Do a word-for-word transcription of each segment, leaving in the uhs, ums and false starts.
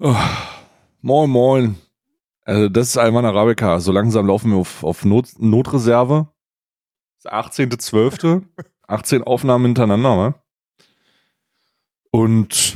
Oh, moin, moin. Also das ist Alman Arabica. So langsam laufen wir auf, auf Not, Notreserve. Das ist achtzehnter zwölfter achtzehn Aufnahmen hintereinander, ne? Und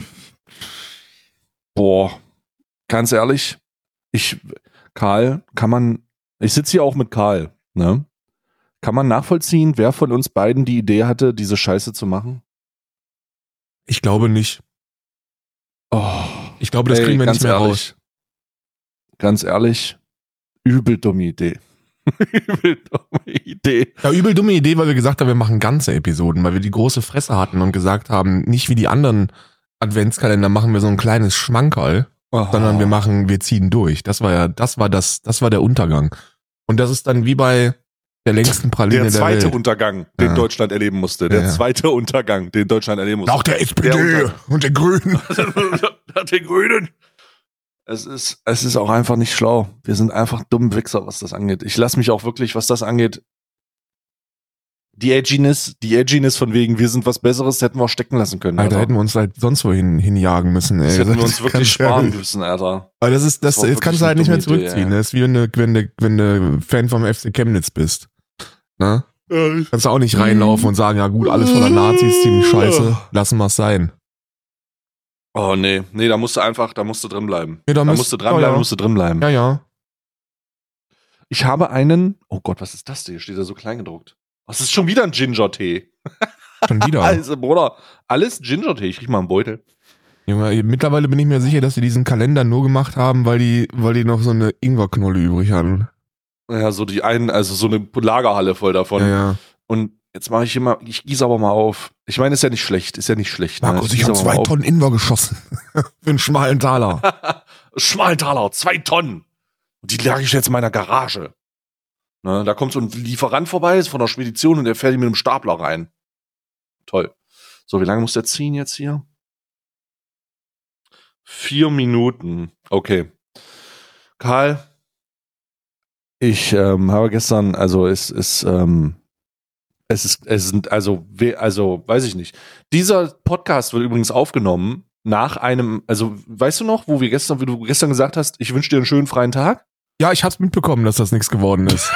boah, ganz ehrlich, ich, Karl, kann man, ich sitze hier auch mit Karl, ne? Kann man nachvollziehen, wer von uns beiden die Idee hatte, diese Scheiße zu machen? Ich glaube nicht. Oh, ich glaube, das ey, kriegen wir ganz nicht mehr ehrlich, raus. Ganz ehrlich, übel dumme Idee. übel dumme Idee. Ja, übel dumme Idee, weil wir gesagt haben, wir machen ganze Episoden, weil wir die große Fresse hatten und gesagt haben, nicht wie die anderen Adventskalender machen wir so ein kleines Schmankerl, Oh. sondern wir machen, wir ziehen durch. Das war ja, das war das, das war der Untergang. Und das ist dann wie bei der längsten Praline Der der, zweite Welt. Untergang, den Ja. Deutschland erleben musste. Der Ja, ja. zweite Untergang, den Deutschland erleben musste. Auch der S P D Der und der Grünen. Den Grünen. Es ist, es ist auch einfach nicht schlau. Wir sind einfach dumm Wichser, was das angeht. Ich lasse mich auch wirklich, was das angeht, die Edginess, die Edginess von wegen, wir sind was Besseres, hätten wir auch stecken lassen können. Alter, Alter. hätten wir uns halt sonst wohin hinjagen müssen, ey. Das hätten wir uns Das wirklich kannst du ja sparen nicht. müssen, Alter. Aber das ist, das, Das war jetzt kannst du wirklich halt nicht mehr eine dumme Idee, zurückziehen. ja. Das ist wie wenn du, wenn du, wenn du Fan vom F C Chemnitz bist. Ne? Kannst du auch nicht reinlaufen und sagen, ja gut, alles voller Nazis, ziemlich scheiße, lassen wir es sein. Oh nee, nee, da musst du einfach, da musst du drin bleiben. Ja, da Da müsst- musst du dranbleiben, ja, ja. musst du drin bleiben. Ja, ja. Ich habe einen, oh Gott, was ist das denn? Hier steht da so klein gedruckt. Was ist schon wieder ein Ginger-Tee? Schon wieder. Also, Bruder, alles Ginger-Tee. Ich krieg mal einen Beutel. Junge, mittlerweile bin ich mir sicher, dass sie diesen Kalender nur gemacht haben, weil die, weil die noch so eine Ingwerknolle übrig hatten. Ja, so die einen, also so eine Lagerhalle voll davon. Ja, ja. Und jetzt mache ich immer, ich gieße aber mal auf. Ich meine, ist ja nicht schlecht, ist ja nicht schlecht. ne? Markus, ich gieße habe aber mal zwei auf. Tonnen Ingwer geschossen. Für einen schmalen Taler. Schmaltaler, zwei Tonnen. Und die lag ich jetzt in meiner Garage. Ne, da kommt so ein Lieferant vorbei, ist von der Spedition und der fährt die mit einem Stapler rein. Toll. So, wie lange muss der ziehen jetzt hier? Vier Minuten. Okay. Karl, ich ähm, habe gestern, also es ist, ähm, es ist, es sind, also, we- also, weiß ich nicht. Dieser Podcast wird übrigens aufgenommen nach einem, also, weißt du noch, wo wir gestern, wie du gestern gesagt hast, ich wünsche dir einen schönen freien Tag? Ja, ich hab's mitbekommen, dass das nichts geworden ist.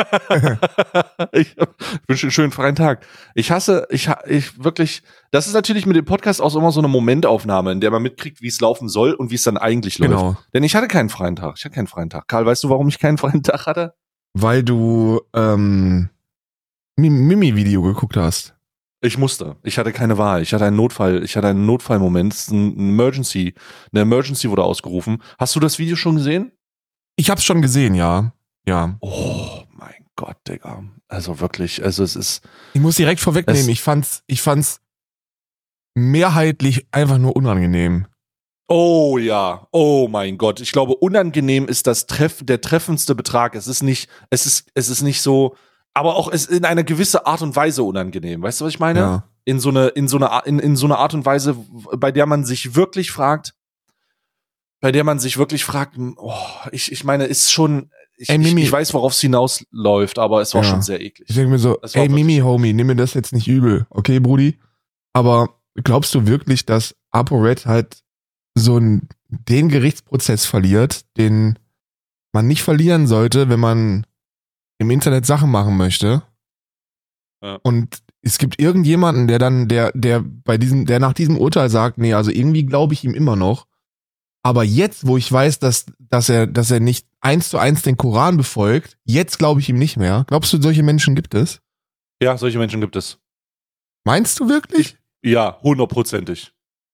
ich wünsche dir einen schönen freien Tag. Ich hasse, ich, ha- ich wirklich, das ist natürlich mit dem Podcast auch immer so eine Momentaufnahme, in der man mitkriegt, wie es laufen soll und wie es dann eigentlich läuft. Genau. Denn ich hatte keinen freien Tag. Ich hatte keinen freien Tag. Karl, weißt du, warum ich keinen freien Tag hatte? Weil du ähm, Mim- Mimi-Video geguckt hast. Ich musste. Ich hatte keine Wahl. Ich hatte einen Notfall. Ich hatte einen Notfallmoment. Es ist ein Emergency. Eine Emergency wurde ausgerufen. Hast du das Video schon gesehen? Ich hab's schon gesehen, ja. Ja. Oh mein Gott, Digga. Also wirklich, also es ist, Ich muss direkt vorwegnehmen, Es- ich fand's, ich fand's mehrheitlich einfach nur unangenehm. oh ja, oh mein Gott. Ich glaube, unangenehm ist das Treff, der treffendste Betrag. Es ist nicht, es ist, es ist nicht so, aber auch es in einer gewissen Art und Weise unangenehm. Weißt du, was ich meine? Ja. In so eine, in so eine, in, in so eine Art und Weise, bei der man sich wirklich fragt, bei der man sich wirklich fragt, oh, ich, ich meine, ist schon, ich, Ey, ich, Mimi. ich weiß, worauf es hinausläuft, aber es war Ja. schon sehr eklig. Ich denke mir so, Das war ey wirklich- Mimi, Homie, nimm mir das jetzt nicht übel, okay, Brudi? Aber glaubst du wirklich, dass ApoRed halt so einen, den Gerichtsprozess verliert, den man nicht verlieren sollte, wenn man im Internet Sachen machen möchte? Ja. Und es gibt irgendjemanden, der dann, der, der bei diesem, der nach diesem Urteil sagt, nee, also irgendwie glaube ich ihm immer noch. Aber jetzt, wo ich weiß, dass, dass er, dass er nicht eins zu eins den Koran befolgt, jetzt glaube ich ihm nicht mehr. Glaubst du, solche Menschen gibt es? Ja, solche Menschen gibt es. Meinst du wirklich? Ja, hundertprozentig.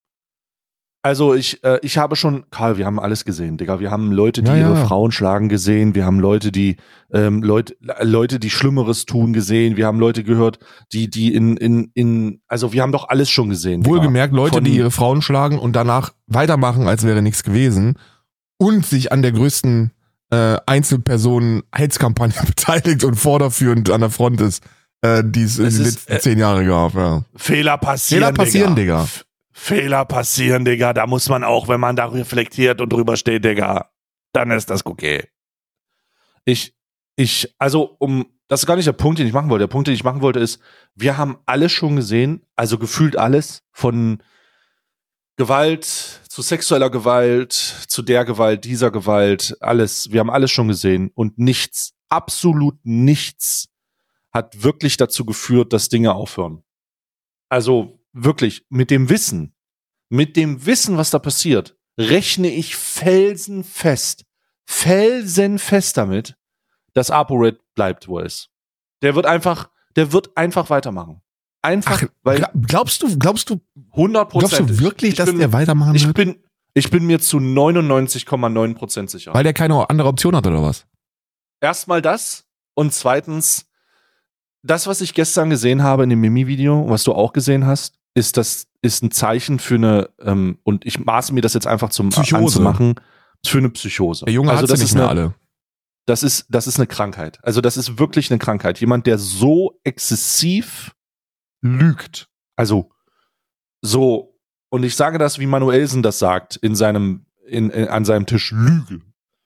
Also ich, äh, ich habe schon, Karl, wir haben alles gesehen, Digga. Wir haben Leute, die Ja, ihre ja. Frauen schlagen gesehen. Wir haben Leute, die ähm, Leute, Leute, die Schlimmeres tun gesehen. Wir haben Leute gehört, die, die in, in, in, also wir haben doch alles schon gesehen. Digga. Wohlgemerkt, Leute, Von- die ihre Frauen schlagen und danach weitermachen, als wäre nichts gewesen und sich an der größten äh, Einzelpersonen-Hetzkampagne beteiligt und vorderführend an der Front ist, äh, die es in Es den ist, letzten äh, zehn Jahren gab. Ja. Fehler passieren, Fehler passieren, Digga. F- Fehler passieren, Digga. Da muss man auch, wenn man da reflektiert und drüber steht, Digga, dann ist das okay. Ich, ich, also um, das ist gar nicht der Punkt, den ich machen wollte. Der Punkt, den ich machen wollte, ist, wir haben alles schon gesehen, also gefühlt alles, von Gewalt zu sexueller Gewalt, zu der Gewalt, dieser Gewalt, alles. Wir haben alles schon gesehen und nichts, absolut nichts hat wirklich dazu geführt, dass Dinge aufhören. Also wirklich, mit dem Wissen, mit dem Wissen, was da passiert, rechne ich felsenfest, felsenfest damit, dass ApoRed bleibt, wo er ist. Der wird einfach, der wird einfach weitermachen. Einfach, Ach, weil glaubst du, glaubst du, hundert Prozent. glaubst du wirklich, ich dass bin, der weitermachen ich wird? bin, ich bin mir zu neunundneunzig Komma neun Prozent sicher. Weil der keine andere Option hat oder was? Erstmal das und zweitens, das, was ich gestern gesehen habe in dem Mimi-Video, was du auch gesehen hast, ist das ist ein Zeichen für eine, ähm, und ich maße mir das jetzt einfach zum Psychose. anzumachen, für eine Psychose. Der Junge also hat das sie ist nicht mehr eine, alle. Das ist, das ist eine Krankheit. Also das ist wirklich eine Krankheit. Jemand, der so exzessiv lügt. Also so, und ich sage das, wie Manuelsen das sagt, in seinem, in, in, an seinem Tisch Lüge.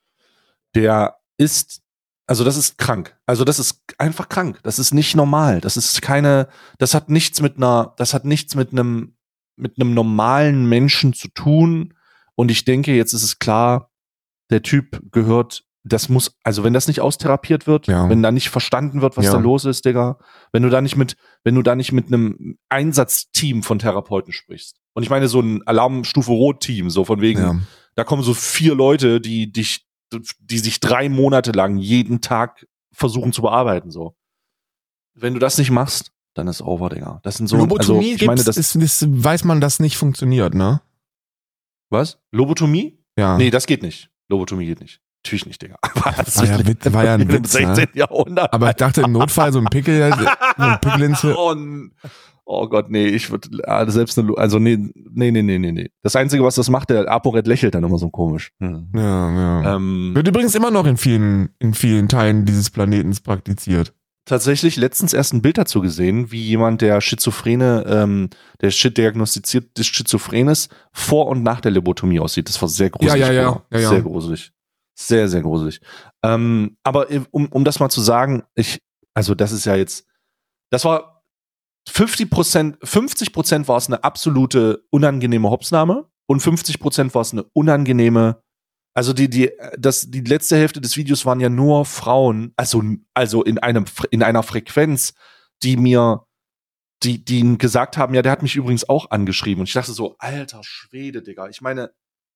Der ist, also das ist krank. Also das ist einfach krank. Das ist nicht normal. Das ist keine, das hat nichts mit einer, das hat nichts mit einem, mit einem normalen Menschen zu tun. Und ich denke, jetzt ist es klar, der Typ gehört, das muss, also wenn das nicht austherapiert wird, Ja. wenn da nicht verstanden wird, was Ja. da los ist, Digga, wenn du da nicht mit, wenn du da nicht mit einem Einsatzteam von Therapeuten sprichst. Und ich meine so ein Alarmstufe Rot-Team, so von wegen, Ja. da kommen so vier Leute, die dich, die sich drei Monate lang jeden Tag versuchen zu bearbeiten, so. Wenn du das nicht machst, dann ist over, Digga. Das sind so, also Lobotomie ich meine, das, ist, ist, weiß man, dass nicht funktioniert, ne? was? Lobotomie? Ja. Nee, das geht nicht. Lobotomie geht nicht. Natürlich nicht, Digga. Was War ja, Witz, war ja ein im Witz, ne? sechzehnten Jahrhundert. Aber ich dachte im Notfall so ein Pickel, so ein Pickel ins oh, n- oh Gott, nee, ich würde selbst eine, Lo- also nee, nee, nee, nee, nee, nee. Das Einzige, was das macht, der ApoRed lächelt dann immer so komisch. Hm. Ja, ja. Ähm, Wird übrigens immer noch in vielen, in vielen Teilen dieses Planetens praktiziert. tatsächlich letztens erst ein Bild dazu gesehen, wie jemand, der Schizophrene, ähm, der Shit diagnostiziert des Schizophrenes vor und nach der Lobotomie aussieht. Das war sehr gruselig. Ja, ja, ja. Bruder. Ja, ja. Sehr gruselig. Sehr, sehr gruselig. Ähm, aber um, um das mal zu sagen, ich, also das ist ja jetzt, das war fünfzig Prozent, fünfzig Prozent war es eine absolute unangenehme Hopsnahme und fünfzig Prozent war es eine unangenehme, also die, die, das, die letzte Hälfte des Videos waren ja nur Frauen, also, also in einem, in einer Frequenz, die mir, die, die ihm gesagt haben, ja, der hat mich übrigens auch angeschrieben. Und ich dachte so, alter Schwede, Digga. Ich meine,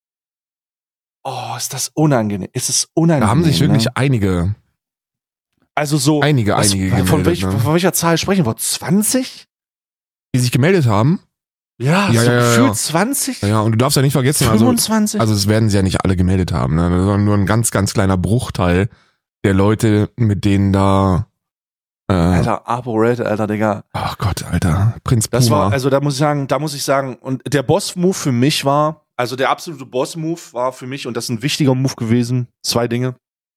oh, ist das unangenehm. Ist es unangenehm. Da haben sich wirklich ne? einige, Also so, einige, was, einige von, gemeldet, welch, ne? von welcher Zahl sprechen wir? zwanzig? die sich gemeldet haben. Ja, Ja, so ja, ja, gefühlt ja. zwanzig? Ja, und du darfst ja nicht vergessen, also, fünfundzwanzig? also es werden sie ja nicht alle gemeldet haben, ne? Das war nur ein ganz, ganz kleiner Bruchteil der Leute, mit denen da, äh, Alter, ApoRed, Alter, Digga. ach Gott, Alter, Prinz Puma. Das war, also da muss ich sagen, da muss ich sagen, und der Boss-Move für mich war, also der absolute Boss-Move war für mich, und das ist ein wichtiger Move gewesen, zwei Dinge.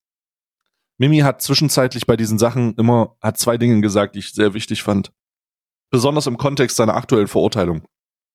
Mimi hat zwischenzeitlich bei diesen Sachen immer, hat zwei Dinge gesagt, die ich sehr wichtig fand. Besonders im Kontext seiner aktuellen Verurteilung.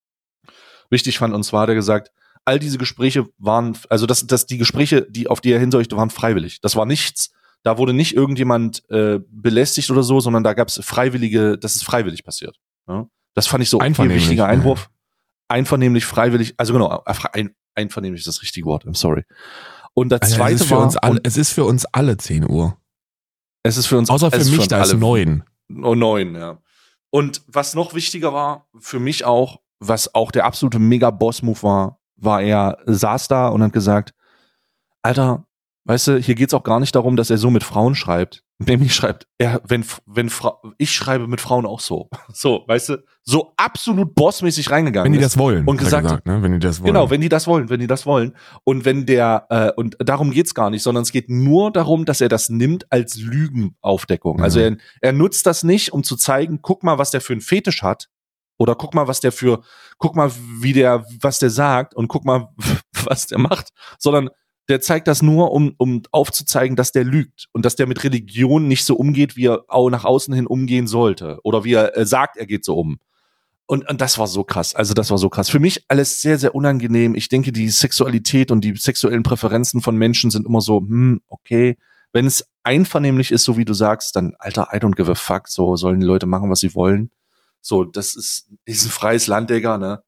Wichtig fand, und zwar hat er gesagt, all diese Gespräche waren, also dass, dass die Gespräche, die auf die er hinsorgte, waren freiwillig. Das war nichts, da wurde nicht irgendjemand äh, belästigt oder so, sondern da gab es freiwillige, das ist freiwillig passiert. Ja? Das fand ich so ein Einvernehmlich, wichtiger ja. Einwurf. Einvernehmlich, freiwillig, also genau, ein, einvernehmlich ist das richtige Wort, I'm sorry. Und das Alter, zweite es ist für war, uns alle, und es ist für uns alle zehn Uhr. es ist für uns, Außer es für ist mich, uns da ist alle neun. Oh, neun, ja. Und was noch wichtiger war, für mich auch, was auch der absolute Mega-Boss-Move war, war, er saß da und hat gesagt, Alter, weißt du, hier geht's auch gar nicht darum, dass er so mit Frauen schreibt. Nämlich schreibt, er, wenn, wenn Fra- ich schreibe mit Frauen auch so. So, weißt du, so absolut bossmäßig reingegangen Wenn die ist. das wollen, und hat er gesagt, ne? Wenn die das wollen. Genau, wenn die das wollen, wenn die das wollen. Und wenn der, äh, und darum geht's gar nicht, sondern es geht nur darum, dass er das nimmt als Lügenaufdeckung. Mhm. Also er, er nutzt das nicht, um zu zeigen, guck mal, was der für einen Fetisch hat. Oder guck mal, was der für, guck mal, wie der, was der sagt und guck mal, was der macht. Sondern der zeigt das nur, um, um aufzuzeigen, dass der lügt und dass der mit Religion nicht so umgeht, wie er auch nach außen hin umgehen sollte. Oder wie er äh, sagt, er geht so um. Und, und das war so krass. Also das war so krass. Für mich alles sehr, sehr unangenehm. Ich denke, die Sexualität und die sexuellen Präferenzen von Menschen sind immer so, hm, okay. Wenn es einvernehmlich ist, so wie du sagst, dann, Alter, I don't give a fuck. So sollen die Leute machen, was sie wollen. So, das ist, ist ein freies Land, Digga, ne?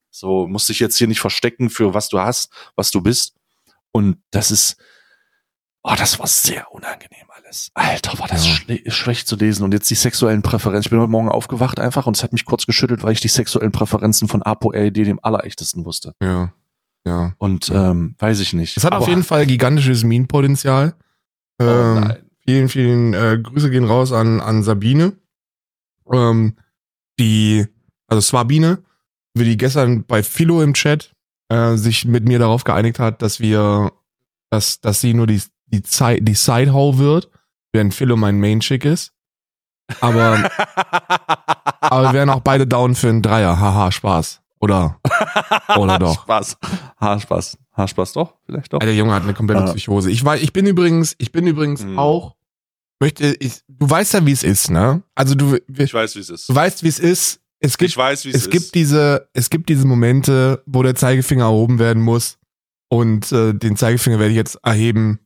So, musst dich jetzt hier nicht verstecken für was du hast, was du bist. Und das ist, oh, das war sehr unangenehm alles. Alter, war das Ja. schle- schlecht zu lesen. Und jetzt die sexuellen Präferenzen. Ich bin heute Morgen aufgewacht einfach und es hat mich kurz geschüttelt, weil ich die sexuellen Präferenzen von ApoRed dem allerechtesten wusste. Ja. Ja. Und ähm, weiß ich nicht. Es hat Aber- auf jeden Fall gigantisches Meme-Potenzial. Oh Ähm, nein. vielen, vielen äh, Grüße gehen raus an, an Sabine. Ähm, die, also Swabine, wie die gestern bei Philo im Chat äh, sich mit mir darauf geeinigt hat, dass wir, dass, dass sie nur die, die, Zeit, die Side-Hoe wird, während Philo mein Main-Chick ist. Aber, aber wir wären auch beide down für einen Dreier. Haha, Spaß. Oder, oder doch. Spaß. Haarspaß. Haarspaß doch? Vielleicht doch? Der Junge hat eine komplette Ah. Psychose. Ich weiß, ich bin übrigens, ich bin übrigens Mhm. auch, möchte, ich, du weißt ja, wie es ist, ne? Also du, wir, Ich weiß, wie es ist. du weißt, wie es ist. Es gibt, Ich weiß, wie es, es ist. gibt diese, es gibt diese Momente, wo der Zeigefinger erhoben werden muss. Und äh, den Zeigefinger werde ich jetzt erheben.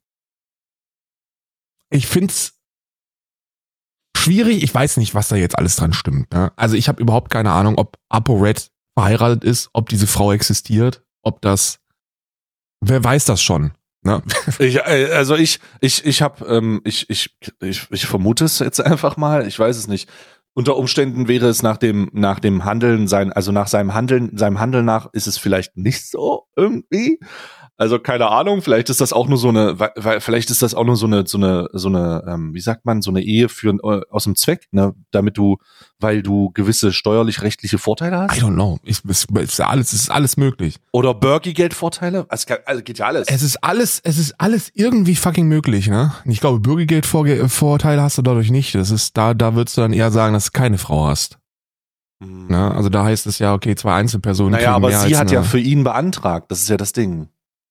Ich find's schwierig. Ich weiß nicht, was da jetzt alles dran stimmt. Ne? Also ich habe überhaupt keine Ahnung, ob ApoRed verheiratet ist, ob diese Frau existiert, ob das, wer weiß das schon. Ne? Ich, äh, also ich, ich, ich habe, ähm, ich, ich, ich, ich vermute es jetzt einfach mal. Ich weiß es nicht. Unter Umständen wäre es nach dem, nach dem Handeln sein, also nach seinem Handeln, seinem Handeln nach ist es vielleicht nicht so irgendwie. Also keine Ahnung. Vielleicht ist das auch nur so eine, weil, weil- vielleicht ist das auch nur so eine, so eine, so eine, ähm, wie sagt man, so eine Ehe für äh, aus dem Zweck, ne, damit du, weil du gewisse steuerlich-rechtliche Vorteile I hast don't know. Ich, es, es, ist alles, es ist alles möglich. oder Bürgergeldvorteile. Also, kann- also geht ja alles. Es ist alles, es ist alles irgendwie fucking möglich, ne? Ich glaube, Bürgergeldvorteile hast du dadurch nicht. Das ist, da, da würdest du dann eher sagen, dass du keine Frau hast. Hm. Ne? Also da heißt es ja, okay, zwei Einzelpersonen Naja, kriegen aber mehr sie als hat eine, ja für ihn beantragt. Das ist ja das Ding.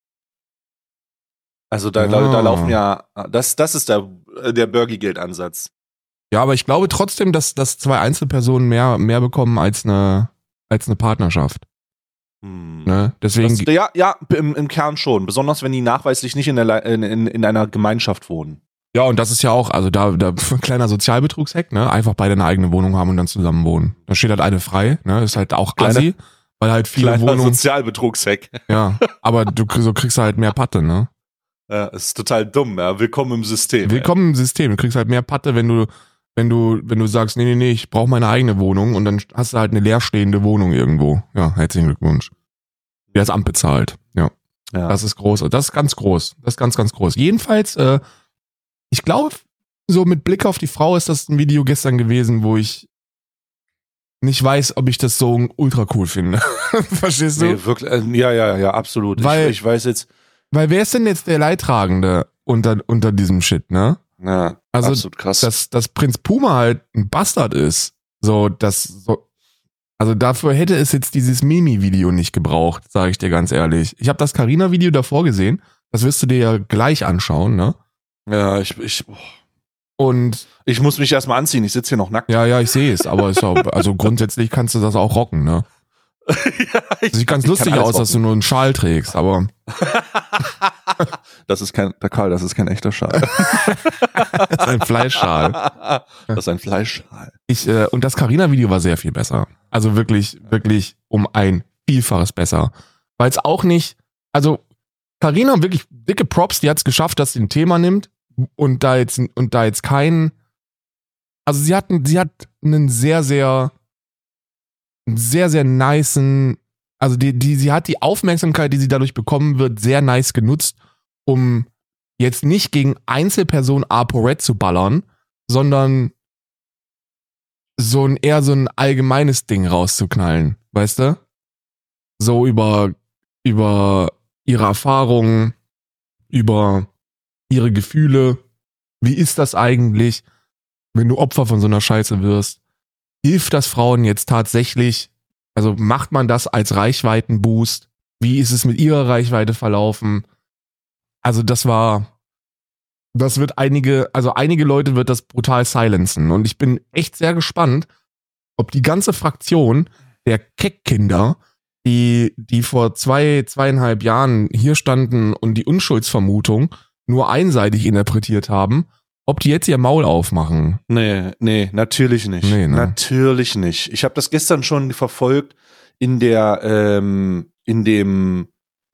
Also da, da, Ja. da laufen ja, das, das ist der, der Bürgergeldansatz. Ja, aber ich glaube trotzdem, dass, dass zwei Einzelpersonen mehr, mehr bekommen als eine, als eine Partnerschaft. Hm. Ne? Deswegen, Das, ja, ja, im, im Kern schon. Besonders wenn die nachweislich nicht in, der, Le- in, in, in einer Gemeinschaft wohnen. ja, und das ist ja auch, also da, da ein kleiner Sozialbetrugshack, ne? Einfach beide eine eigene Wohnung haben und dann zusammen wohnen. Da steht halt eine frei, ne? Ist halt auch Kleine- assi, weil halt viele Kleiner Wohnungen, Sozialbetrugshack. ja, aber du so kriegst du halt mehr Patte, ne? Ja, das ist total dumm, ja. Willkommen im System. Willkommen im System. Du kriegst halt mehr Patte, wenn du, wenn du, wenn du sagst, nee, nee, nee, ich brauche meine eigene Wohnung und dann hast du halt eine leerstehende Wohnung irgendwo. Ja, herzlichen Glückwunsch. Die das Amt bezahlt. Ja, Ey. Ja. das ist groß. Das ist ganz groß. Das ist ganz, ganz groß. Jedenfalls, äh, ich glaube, so mit Blick auf die Frau ist das ein Video gestern gewesen, wo ich nicht weiß, ob ich das so ultra cool finde. Verstehst du? Nee, wirklich, äh, ja, ja, ja, absolut. Weil- ich, ich weiß jetzt, Weil wer ist denn jetzt der Leidtragende unter, unter diesem Shit, ne? ja, Also, absolut krass. dass, dass Prinz Puma halt ein Bastard ist. So, das, so, also dafür hätte es jetzt dieses Mimi-Video nicht gebraucht, sage ich dir ganz ehrlich. Ich habe das Carina-Video davor gesehen. Das wirst du dir ja gleich anschauen, ne? ja, ich, ich, oh. Und ich muss mich erstmal anziehen. Ich sitze hier noch nackt. ja, ja, ich sehe es, aber ist auch, also grundsätzlich kannst du das auch rocken, ne? ja, ich, Sieht ganz ich lustig kann alles aus, dass du rocken. nur einen Schal trägst, aber Das ist kein, der Karl, das ist kein echter Schal. das ist ein Fleischschal. Das ist ein Fleischschal. Ich, äh, und das Carina-Video war sehr viel besser. Also wirklich, wirklich um ein Vielfaches besser. Weil es auch nicht, also Carina wirklich dicke Props, die hat es geschafft, dass sie ein Thema nimmt und da jetzt und da jetzt keinen, also sie hat, sie hat einen sehr, sehr, einen sehr, sehr nicen, also die, die, sie hat die Aufmerksamkeit, die sie dadurch bekommen wird, sehr nice genutzt, um jetzt nicht gegen Einzelpersonen ApoRed zu ballern, sondern so ein eher so ein allgemeines Ding rauszuknallen, weißt du? So über, über ihre Erfahrungen, über ihre Gefühle. Wie ist das eigentlich, wenn du Opfer von so einer Scheiße wirst? Hilft das Frauen jetzt tatsächlich? Also macht man das als Reichweitenboost? Wie ist es mit ihrer Reichweite verlaufen? Also das war, das wird einige, also einige Leute wird das brutal silenzen. Und ich bin echt sehr gespannt, ob die ganze Fraktion der Keckkinder, die, die vor zwei, zweieinhalb Jahren hier standen und die Unschuldsvermutung nur einseitig interpretiert haben, ob die jetzt ihr Maul aufmachen. Nee, nee, natürlich nicht. Nee, ne? Natürlich nicht. Ich habe das gestern schon verfolgt. in der, ähm, in dem,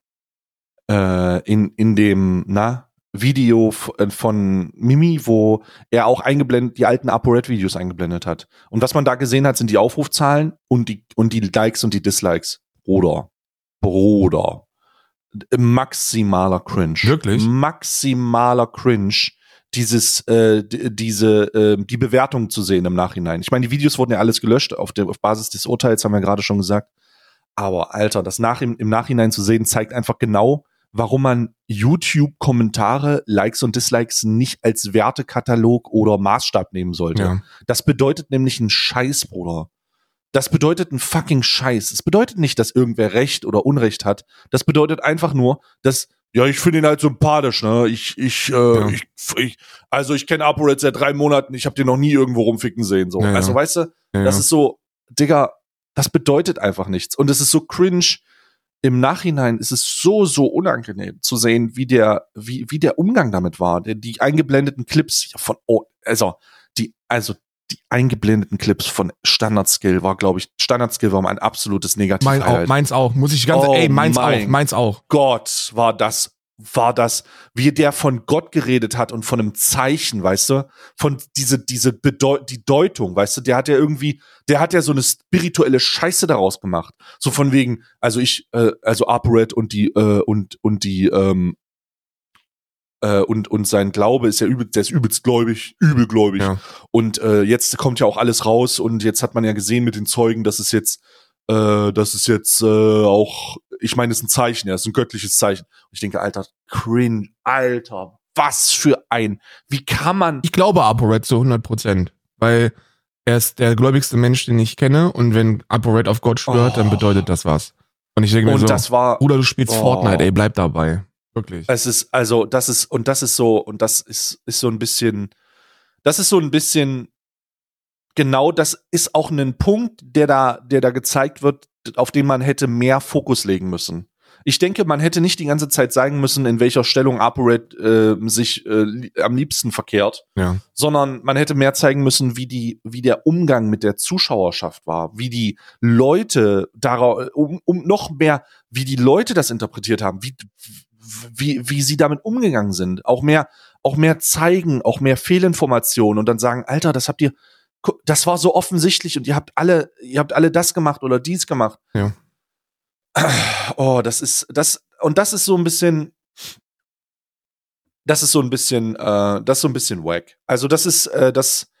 äh, in, in dem, na, Video von Mimi, wo er auch eingeblendet, die alten ApoRed-Videos eingeblendet hat. Und was man da gesehen hat, sind die Aufrufzahlen und die, und die Likes und die Dislikes. Bruder. Bruder. Maximaler Cringe. Wirklich? Maximaler Cringe. Dieses, äh, d- diese, äh, die Bewertung zu sehen im Nachhinein. Ich meine, die Videos wurden ja alles gelöscht auf, der, auf Basis des Urteils, haben wir gerade schon gesagt. Aber Alter, das nach, im, im Nachhinein zu sehen, zeigt einfach genau, warum man YouTube-Kommentare, Likes und Dislikes nicht als Wertekatalog oder Maßstab nehmen sollte. Ja. Das bedeutet nämlich einen Scheiß, Bruder. Das bedeutet einen fucking Scheiß. Es bedeutet nicht, dass irgendwer Recht oder Unrecht hat. Das bedeutet einfach nur, dass, ja, ich finde ihn halt sympathisch, ne? Ich, ich, äh, Ja. ich, ich also ich kenne ApoRed seit drei Monaten, ich habe den noch nie irgendwo rumficken sehen. So. Ja, ja. Also weißt du, Ja, das ja. ist so, Digga, das bedeutet einfach nichts. Und es ist so cringe. Im Nachhinein ist es so, so unangenehm zu sehen, wie der, wie, wie der Umgang damit war. Die, die eingeblendeten Clips von, oh, also, die, also, die eingeblendeten Clips von Standard Skill war, glaube ich, Standard Skill war mein absolutes Mein auch, Negativ-Highlight. meins auch. Muss ich ganz, Oh ey, meins mein auch, meins auch. Gott, war das, war das, wie der von Gott geredet hat und von einem Zeichen, weißt du, von diese, diese Bedeu die Deutung, weißt du, der hat ja irgendwie, der hat ja so eine spirituelle Scheiße daraus gemacht. So von wegen, also ich, äh, also ApoRed und die, äh, und, und die, ähm, äh, und, und sein Glaube ist ja übelst, der ist übelst gläubig, übelgläubig. Ja. Und äh, jetzt kommt ja auch alles raus und jetzt hat man ja gesehen mit den Zeugen, dass es jetzt, äh, das ist jetzt äh, auch, ich meine, es ist ein Zeichen, ja, es ist ein göttliches Zeichen. Und ich denke, Alter, cringe, Alter, was für ein, wie kann man, Ich glaube ApoRed zu hundert Prozent, weil er ist der gläubigste Mensch, den ich kenne, und wenn ApoRed auf Gott schwört, Oh. dann bedeutet das was. Und ich denke mir und so, das war, Bruder, du spielst Oh. Fortnite, ey, bleib dabei. Wirklich. es ist, also, das ist, und das ist so, und das ist, ist so ein bisschen, das ist so ein bisschen, genau, das ist auch ein Punkt, der da, der da gezeigt wird, auf den man hätte mehr Fokus legen müssen. Ich denke, man hätte nicht die ganze Zeit zeigen müssen, in welcher Stellung ApoRed äh, sich äh, li- am liebsten verkehrt, Ja. sondern man hätte mehr zeigen müssen, wie die, wie der Umgang mit der Zuschauerschaft war, wie die Leute darauf, um, um noch mehr, wie die Leute das interpretiert haben, wie, wie, wie sie damit umgegangen sind, auch mehr, auch mehr zeigen, auch mehr Fehlinformationen und dann sagen, Alter, das habt ihr, gu- das war so offensichtlich und ihr habt alle, ihr habt alle das gemacht oder dies gemacht. Ja. Oh, das ist, das, und das ist so ein bisschen, das ist so ein bisschen, äh, das ist so ein bisschen wack. Also das ist, äh, das,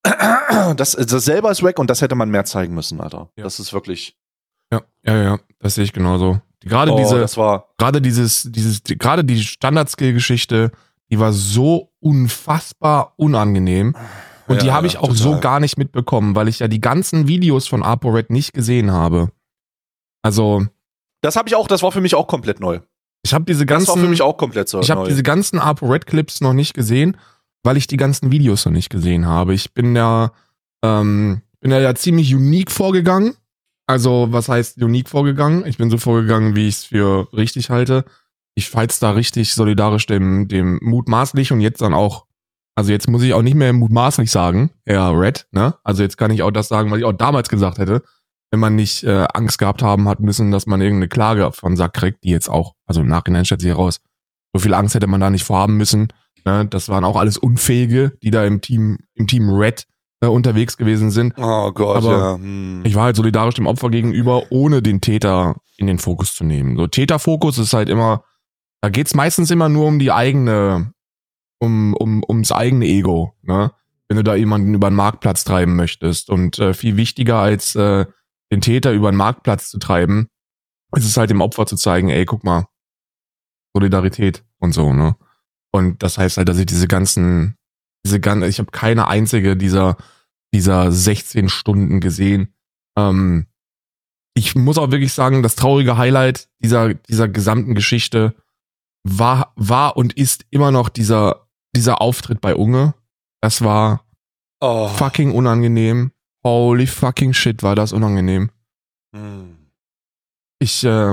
das, das selber ist wack und das hätte man mehr zeigen müssen, Alter. Ja. Das ist wirklich, Ja, ja, ja, das sehe ich genauso. Gerade oh, diese, das war, gerade dieses, dieses, die, gerade die Standard-Skill-Geschichte, die war so unfassbar unangenehm. Und Ja, die habe ja, ich auch total. so gar nicht mitbekommen, weil ich ja die ganzen Videos von ApoRed nicht gesehen habe. Also, das habe ich auch, das war für mich auch komplett neu. ich habe diese Das war für ganzen, mich auch komplett so ich habe neu. diese ganzen ApoRed-Clips noch nicht gesehen, weil ich die ganzen Videos noch nicht gesehen habe. Ich bin ja, ähm, bin ja, ja ziemlich unique vorgegangen. Also, was heißt unique vorgegangen? Ich bin so vorgegangen, wie ich es für richtig halte. Ich fall's da richtig solidarisch dem, dem mutmaßlich und jetzt dann auch, also jetzt muss ich auch nicht mehr mutmaßlich sagen, ja, Red, ne? Also jetzt kann ich auch das sagen, was ich auch damals gesagt hätte, wenn man nicht äh, Angst gehabt haben hat müssen, dass man irgendeine Klage von Sack kriegt, die jetzt auch, also im Nachhinein stellt sich heraus, so viel Angst hätte man da nicht vorhaben müssen. Ne? Das waren auch alles Unfähige, die da im Team, im Team Red äh, unterwegs gewesen sind. Oh Gott, Aber ja. Hm. Ich war halt solidarisch dem Opfer gegenüber, ohne den Täter in den Fokus zu nehmen. So Täterfokus ist halt immer, da geht's meistens immer nur um die eigene, um, um, ums eigene Ego, ne? Wenn du da jemanden über den Marktplatz treiben möchtest. Und äh, viel wichtiger als äh, den Täter über den Marktplatz zu treiben, ist es halt dem Opfer zu zeigen, ey, guck mal, Solidarität und so, ne? Und das heißt halt, dass ich diese ganzen, diese ganzen, ich habe keine einzige dieser, dieser sechzehn Stunden gesehen. Ähm, ich muss auch wirklich sagen, das traurige Highlight dieser, dieser gesamten Geschichte war, war und ist immer noch dieser, dieser Auftritt bei Unge. Das war Oh. fucking unangenehm. Holy fucking shit, war das unangenehm. Hm. Ich äh,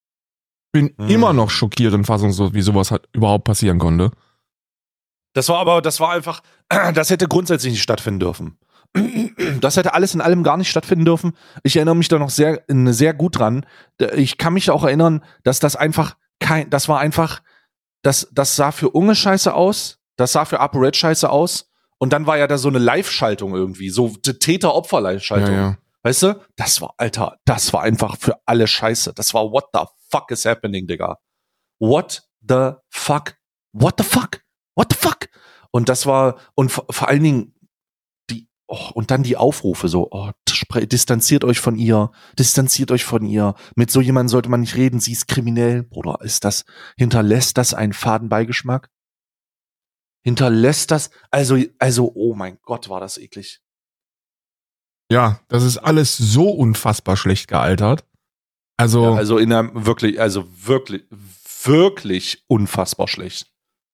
bin Hm. immer noch schockiert und fassungslos, wie sowas hat überhaupt passieren konnte. Das war aber, das war einfach, das hätte grundsätzlich nicht stattfinden dürfen. das hätte alles in allem gar nicht stattfinden dürfen. Ich erinnere mich da noch sehr, sehr gut dran. Ich kann mich auch erinnern, dass das einfach kein, das war einfach, das, das sah für Unge scheiße aus, das sah für ApoRed scheiße aus und dann war ja da so eine Live-Schaltung irgendwie, so Täter-Opfer-Live-Schaltung. Ja, ja. Weißt du? Das war, Alter, das war einfach für alle scheiße. Das war what the fuck is happening, Digga? What the fuck? What the fuck? What the fuck? Und das war, und vor, vor allen Dingen, die, oh, und dann die Aufrufe so, oh, spre- distanziert euch von ihr, distanziert euch von ihr. Mit so jemandem sollte man nicht reden, sie ist kriminell. Bruder, ist das, hinterlässt das einen faden Beigeschmack? Hinterlässt das, also, also, oh mein Gott, war das eklig. Ja, das ist alles so unfassbar schlecht gealtert. Also, Ja, also in einem wirklich, also wirklich, wirklich unfassbar schlecht.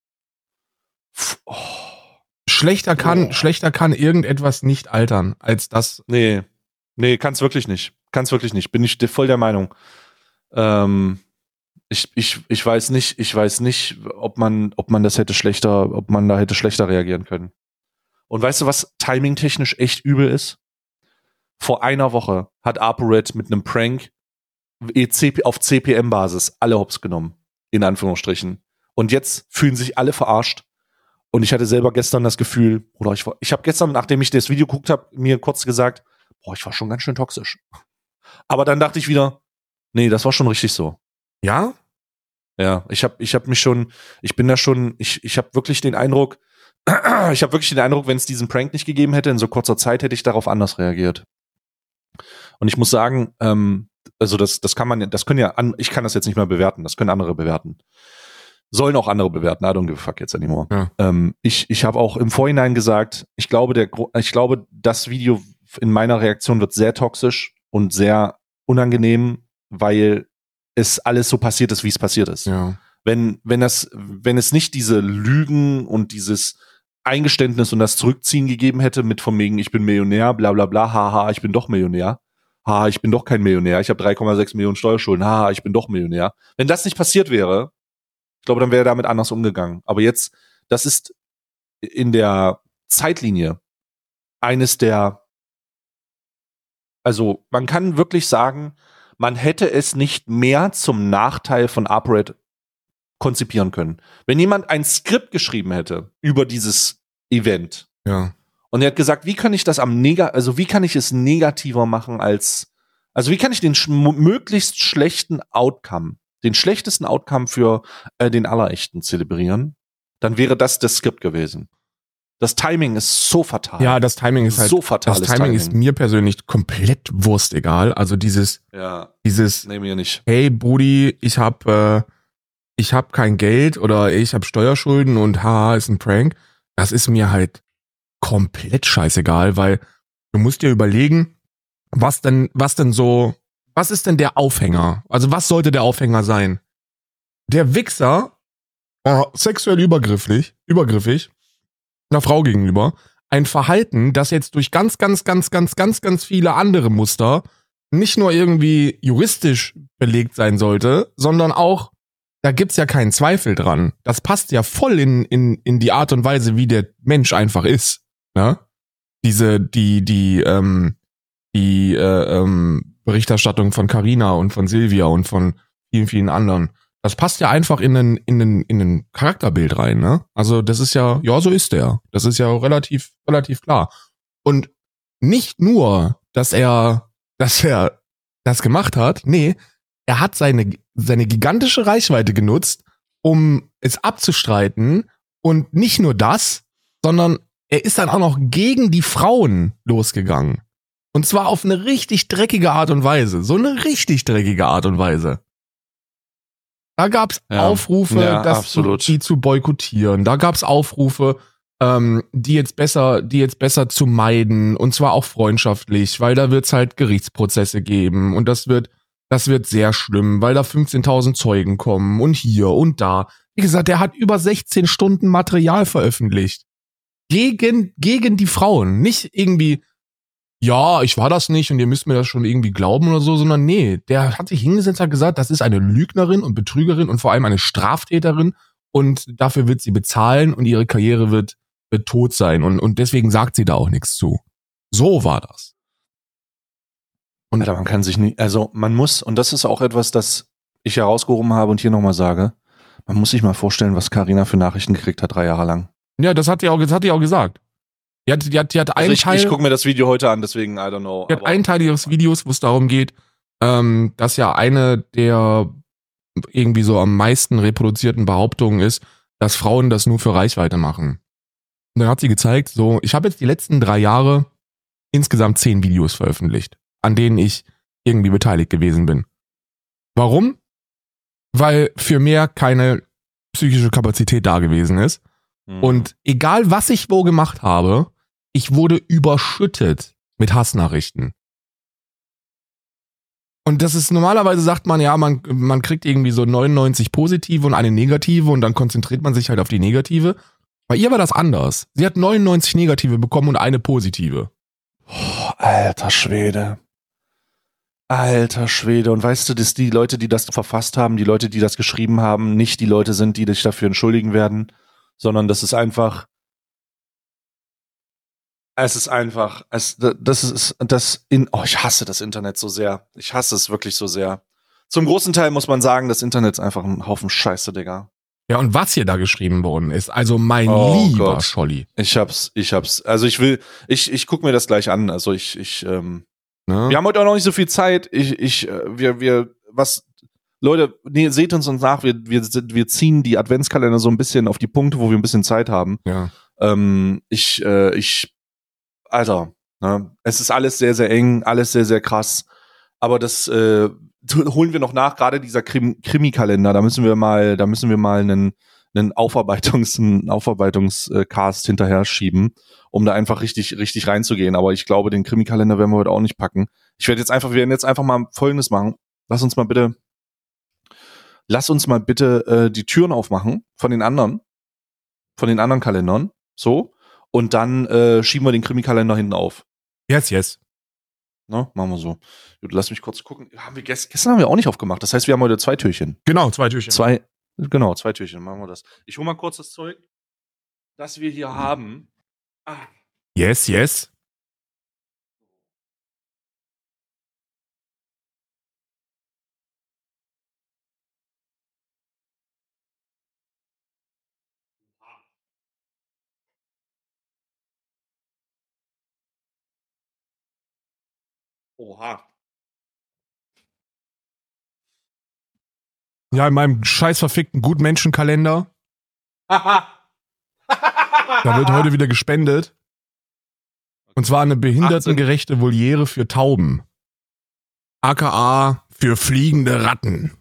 Pff, oh. schlechter kann, Oh. schlechter kann irgendetwas nicht altern, als das. Nee, nee, kann's wirklich nicht. Kann's wirklich nicht. Bin ich dir voll der Meinung. Ähm, ich, ich, ich weiß nicht, ich weiß nicht, ob man, ob man das hätte schlechter, ob man da hätte schlechter reagieren können. Und weißt du, was timingtechnisch echt übel ist? Vor einer Woche hat ApoRed mit einem Prank E C P, auf C P M-Basis alle hops genommen. In Anführungsstrichen. Und jetzt fühlen sich alle verarscht. Und ich hatte selber gestern das Gefühl, oder ich war, ich habe gestern, nachdem ich das Video geguckt habe, mir kurz gesagt, boah, ich war schon ganz schön toxisch. Aber dann dachte ich wieder, nee, das war schon richtig so. Ja? Ja, ich habe ich hab mich schon, ich bin da schon, ich, ich habe wirklich den Eindruck, ich habe wirklich den Eindruck, wenn es diesen Prank nicht gegeben hätte, in so kurzer Zeit hätte ich darauf anders reagiert. Und ich muss sagen, ähm, also das, das kann man, das können ja, an, ich kann das jetzt nicht mehr bewerten, das können andere bewerten. Sollen auch andere bewerten, I don't give a fuck jetzt anymore. Ja. Ähm, ich ich habe auch im Vorhinein gesagt, ich glaube, der, ich glaube, das Video in meiner Reaktion wird sehr toxisch und sehr unangenehm, weil es alles so passiert ist, wie es passiert ist. Ja. Wenn, wenn das, wenn es nicht diese Lügen und dieses Eingeständnis und das Zurückziehen gegeben hätte mit von wegen, ich bin Millionär, bla bla bla, haha, ich bin doch Millionär, haha, ich bin doch kein Millionär, ich habe drei Komma sechs Millionen Steuerschulden, haha, ich bin doch Millionär. Wenn das nicht passiert wäre, ich glaube, dann wäre er damit anders umgegangen. Aber jetzt, das ist in der Zeitlinie eines der, also man kann wirklich sagen, man hätte es nicht mehr zum Nachteil von ApoRed konzipieren können. Wenn jemand ein Skript geschrieben hätte über dieses Event Ja. und er hat gesagt, wie kann ich das am nega, also wie kann ich es negativer machen als, also wie kann ich den sch- möglichst schlechten Outcome, den schlechtesten Outcome für äh, den Allerechten zelebrieren, dann wäre das das Skript gewesen. Das Timing ist so fatal. Ja, das Timing ist halt, so fatales das Timing, Timing. ist mir persönlich komplett wurstegal. Also dieses, Ja, dieses, nee, mir nicht. hey Brudi, ich hab, äh, ich hab kein Geld oder ich hab Steuerschulden und haha, ist ein Prank. Das ist mir halt komplett scheißegal, weil du musst dir überlegen, was denn, was denn so, was ist denn der Aufhänger? Also was sollte der Aufhänger sein? Der Wichser war sexuell übergriffig, übergriffig einer Frau gegenüber. Ein Verhalten, das jetzt durch ganz, ganz, ganz, ganz, ganz, ganz viele andere Muster nicht nur irgendwie juristisch belegt sein sollte, sondern auch, da gibt's ja keinen Zweifel dran. Das passt ja voll in, in, in die Art und Weise, wie der Mensch einfach ist. Ne? Diese, die, die, ähm, die äh, ähm, Berichterstattung von Carina und von Silvia und von vielen, vielen anderen. Das passt ja einfach in ein, in ein, in ein Charakterbild rein, ne? Also das ist ja, ja, so ist der. Das ist ja relativ, relativ klar. Und nicht nur, dass er, dass er das gemacht hat, nee, er hat seine, seine gigantische Reichweite genutzt, um es abzustreiten. Und nicht nur das, sondern er ist dann auch noch gegen die Frauen losgegangen. Und zwar auf eine richtig dreckige Art und Weise. So eine richtig dreckige Art und Weise. Da gab's Ja. Aufrufe, Ja, das absolut. zu, die zu boykottieren. Da gab's Aufrufe, ähm, die jetzt besser, die jetzt besser zu meiden. Und zwar auch freundschaftlich, weil da wird's halt Gerichtsprozesse geben. Und das wird, das wird sehr schlimm, weil da fünfzehntausend Zeugen kommen und hier und da. Wie gesagt, der hat über sechzehn Stunden Material veröffentlicht. Gegen, gegen die Frauen. Nicht irgendwie, ja, ich war das nicht und ihr müsst mir das schon irgendwie glauben oder so, sondern nee, der hat sich hingesetzt und hat gesagt, das ist eine Lügnerin und Betrügerin und vor allem eine Straftäterin und dafür wird sie bezahlen und ihre Karriere wird, wird tot sein und, und deswegen sagt sie da auch nichts zu. So war das. Und Alter, man kann sich nicht, also man muss, und das ist auch etwas, das ich herausgehoben habe und hier nochmal sage, man muss sich mal vorstellen, was Carina für Nachrichten gekriegt hat, drei Jahre lang. Ja, das hat die auch, das hat die auch gesagt. Die hat, die hat, die hat also einen ich, Teil. Ich gucke mir das Video heute an, deswegen, I don't know. Die hat einen Teil ihres Videos, wo es darum geht, ähm, dass ja eine der irgendwie so am meisten reproduzierten Behauptungen ist, dass Frauen das nur für Reichweite machen. Und dann hat sie gezeigt, so, ich habe jetzt die letzten drei Jahre insgesamt zehn Videos veröffentlicht, an denen ich irgendwie beteiligt gewesen bin. Warum? Weil für mehr keine psychische Kapazität da gewesen ist. Mhm. Und egal, was ich wo gemacht habe, ich wurde überschüttet mit Hassnachrichten. Und das ist, normalerweise sagt man, ja, man, man kriegt irgendwie so neunundneunzig positive und eine negative und dann konzentriert man sich halt auf die negative. Bei ihr war das anders. Sie hat neunundneunzig negative bekommen und eine positive. Oh, alter Schwede. Alter Schwede. Und weißt du, dass die Leute, die das verfasst haben, die Leute, die das geschrieben haben, nicht die Leute sind, die sich dafür entschuldigen werden, sondern das ist einfach, es ist einfach, es, das ist, das in, oh, ich hasse das Internet so sehr. Ich hasse es wirklich so sehr. Zum großen Teil muss man sagen, das Internet ist einfach ein Haufen Scheiße, Digga. Ja, und was hier da geschrieben worden ist, also mein oh lieber Gott. Scholli. Ich hab's, ich hab's, also ich will, ich, ich guck mir das gleich an, also ich, ich, ähm, ne? Wir haben heute auch noch nicht so viel Zeit, ich, ich, wir, wir, was, Leute, nee, seht uns uns nach, wir, wir, wir ziehen die Adventskalender so ein bisschen auf die Punkte, wo wir ein bisschen Zeit haben. Ja. Ähm, ich, äh, ich, Alter, ne? Es ist alles sehr, sehr eng, alles sehr, sehr krass. Aber das äh, holen wir noch nach, gerade dieser Krim- Krimi-Kalender, da müssen wir mal, da müssen wir mal einen, einen Aufarbeitungs, einen Aufarbeitungs-Cast hinterher schieben, um da einfach richtig, richtig reinzugehen. Aber ich glaube, den Krimi-Kalender werden wir heute auch nicht packen. Ich werde jetzt einfach, wir werden jetzt einfach mal Folgendes machen. Lass uns mal bitte, lass uns mal bitte äh, die Türen aufmachen von den anderen, von den anderen Kalendern, so. Und dann äh, schieben wir den Krimi-Kalender hinten auf. Yes, yes. Ne, machen wir so. Gut, lass mich kurz gucken. Haben wir gest- gestern haben wir auch nicht aufgemacht. Das heißt, wir haben heute zwei Türchen. Genau, zwei Türchen. Zwei, genau, zwei Türchen. Machen wir das. Ich hole mal kurz das Zeug, das wir hier haben. Ah. Yes, yes. Oha. Ja, in meinem scheiß verfickten Gutmenschenkalender. Da wird heute wieder gespendet. Und zwar eine behindertengerechte Voliere für Tauben. A K A für fliegende Ratten.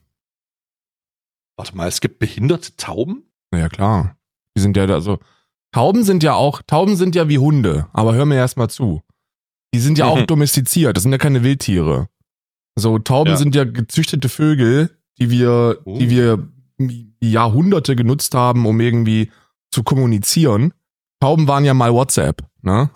Warte mal, es gibt behinderte Tauben? Naja, klar. Die sind ja da so. Tauben sind ja auch, Tauben sind ja wie Hunde, aber hör mir erstmal zu. Die sind ja mhm. auch domestiziert, das sind ja keine Wildtiere. So, Tauben ja. sind ja gezüchtete Vögel, die wir, oh. die wir Jahrhunderte genutzt haben, um irgendwie zu kommunizieren. Tauben waren ja mal WhatsApp, ne?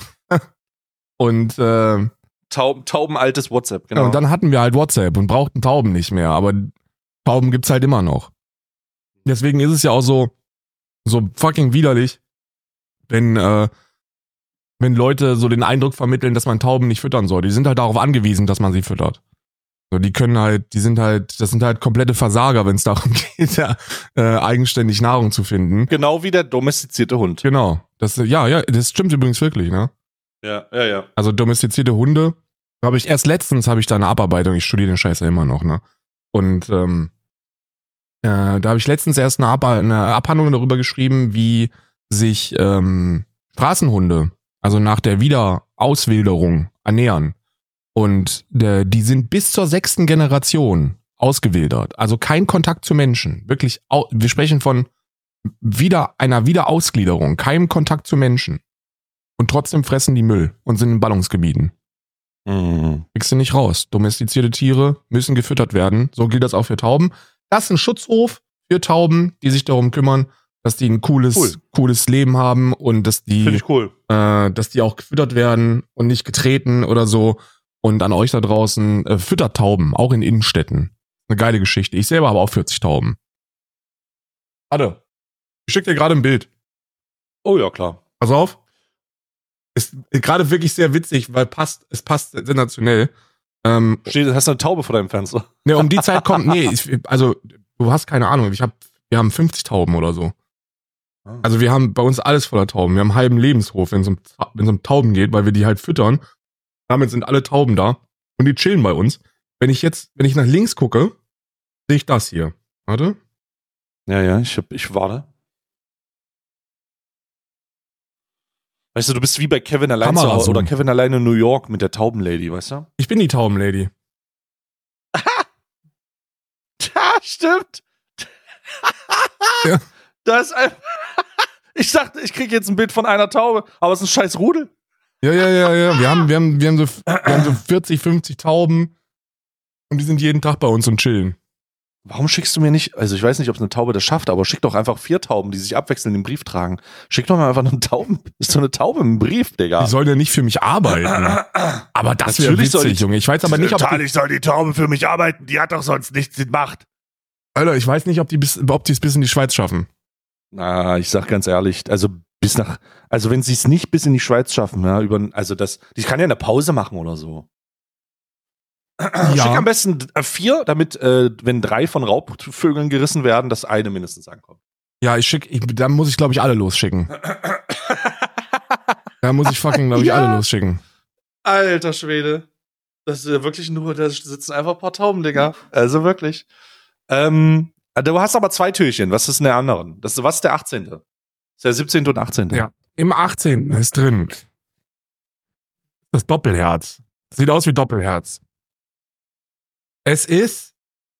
Und äh, Tauben, Tauben altes WhatsApp, genau. Ja, und dann hatten wir halt WhatsApp und brauchten Tauben nicht mehr, aber Tauben gibt's halt immer noch. Deswegen ist es ja auch so, so fucking widerlich, wenn, äh, wenn Leute so den Eindruck vermitteln, dass man Tauben nicht füttern soll. Die sind halt darauf angewiesen, dass man sie füttert. So, die können halt, die sind halt, das sind halt komplette Versager, wenn es darum geht, ja, äh, eigenständig Nahrung zu finden. Genau wie der domestizierte Hund. Genau. Das, ja, ja, das stimmt übrigens wirklich, ne? Ja, ja, ja. Also domestizierte Hunde, habe ich erst letztens, habe ich da eine Abarbeitung, ich studiere den Scheiß ja immer noch, ne? Und ähm, äh, da habe ich letztens erst eine, Ab- eine Abhandlung darüber geschrieben, wie sich ähm, Straßenhunde, also nach der Wiederauswilderung, ernähren. Und der, die sind bis zur sechsten Generation ausgewildert. Also kein Kontakt zu Menschen. Wirklich, au- wir sprechen von wieder einer Wiederausgliederung, keinem Kontakt zu Menschen. Und trotzdem fressen die Müll und sind in Ballungsgebieten. Mhm. Kriegst du nicht raus. Domestizierte Tiere müssen gefüttert werden. So gilt das auch für Tauben. Das ist ein Schutzhof für Tauben, die sich darum kümmern, dass die ein cooles, cool. cooles Leben haben und dass die, Finde ich cool. äh, dass die auch gefüttert werden und nicht getreten oder so. Und an euch da draußen, äh, füttert Tauben, auch in Innenstädten. Eine geile Geschichte. Ich selber habe auch vierzig Tauben. Warte. Ich schicke dir gerade ein Bild. Oh ja, klar. Pass auf. Ist gerade wirklich sehr witzig, weil passt, es passt sensationell. Ähm, Steht, hast du eine Taube vor deinem Fenster? Ne, um die Zeit kommt, nee, ich, also du hast keine Ahnung, ich hab, wir haben fünfzig Tauben oder so. Also wir haben bei uns alles voller Tauben. Wir haben einen halben Lebenshof, wenn es um, wenn es um Tauben geht, weil wir die halt füttern. Damit sind alle Tauben da und die chillen bei uns. Wenn ich jetzt, wenn ich nach links gucke, sehe ich das hier. Warte. Ja, ja, ich, hab, ich warte. Weißt du, du bist wie bei Kevin allein zu Hause oder Kevin allein in New York mit der Taubenlady, weißt du? Ich bin die Taubenlady. Ja, stimmt. Ja. Das ist einfach. Ich dachte, ich kriege jetzt ein Bild von einer Taube, aber es ist ein scheiß Rudel. Ja, ja, ja, ja. Wir haben, wir haben, wir haben so, wir haben so vierzig, fünfzig Tauben und die sind jeden Tag bei uns und chillen. Warum schickst du mir nicht, also ich weiß nicht, ob es eine Taube das schafft, aber schick doch einfach vier Tauben, die sich abwechselnd den Brief tragen. Schick doch mal einfach eine Tauben, ist so eine Taube im Brief, Digga. Die sollen ja nicht für mich arbeiten. Aber das wäre witzig, Junge. Ich weiß aber nicht, ob die, Natürlich soll die Taube für mich arbeiten, die hat doch sonst nichts in Macht. Alter, ich weiß nicht, ob die bis, ob die es bis in die Schweiz schaffen. Na, ich sag ganz ehrlich, also bis nach, also wenn sie es nicht bis in die Schweiz schaffen, ja, über, also das, ich kann ja eine Pause machen oder so. Ja. Schick am besten vier, damit, äh, wenn drei von Raubvögeln gerissen werden, das eine mindestens ankommt. Ja, ich schick, ich, da muss ich, glaube ich, alle losschicken. Da muss ich fucking, glaube ich, Ja. alle losschicken. Alter Schwede. Das ist ja wirklich nur, da sitzen einfach ein paar Tauben, Digga. Also wirklich. Ähm, du hast aber zwei Türchen. Was ist denn der anderen? Das, was ist der achtzehnte? Das ist der siebzehnte und achtzehnte. Ja, im achtzehnten ist drin das Doppelherz. Sieht aus wie Doppelherz. Es ist